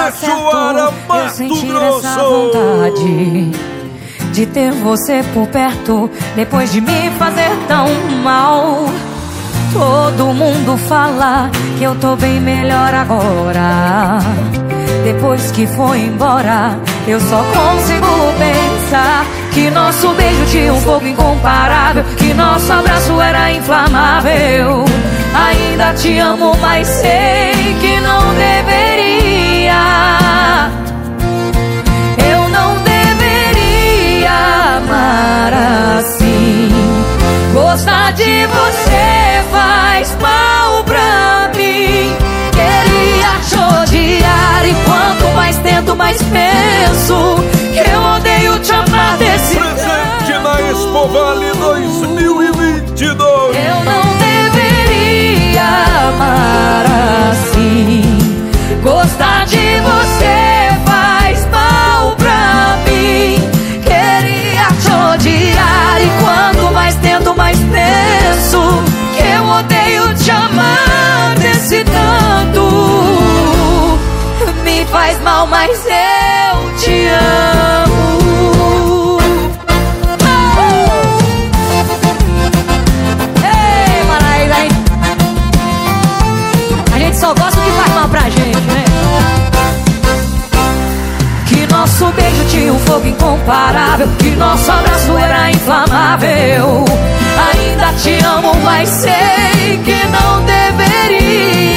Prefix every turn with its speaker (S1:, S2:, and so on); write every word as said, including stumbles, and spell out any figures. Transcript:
S1: Aleixoara,
S2: eu sentir essa vontade de ter você por perto, depois de me fazer tão mal. Todo mundo fala que eu tô bem melhor agora. Depois que foi embora, eu só consigo pensar que nosso beijo tinha um fogo incomparável, que nosso abraço era inflamável. Ainda te amo, mas sei que não deveria. Eu não deveria amar assim. Gostar de você faz mal pra mim. Queria te odiar e quanto mais tento, mais penso que eu odeio te amar desse
S1: presente na Expo Vale dois mil e vinte e dois.
S2: Eu não deveria amar assim. Gostar de você faz mal pra mim. Queria te odiar e quanto mais tento, mais penso que eu odeio te amar desse tanto. Me faz mal, mas eu te amo. Ei, Maraísa, hein? A gente só gosta do que faz mal pra gente, né? Que nosso beijo tinha um fogo incomparável, que nosso abraço era inflamável. Ainda te amo, mas sei que não deveria.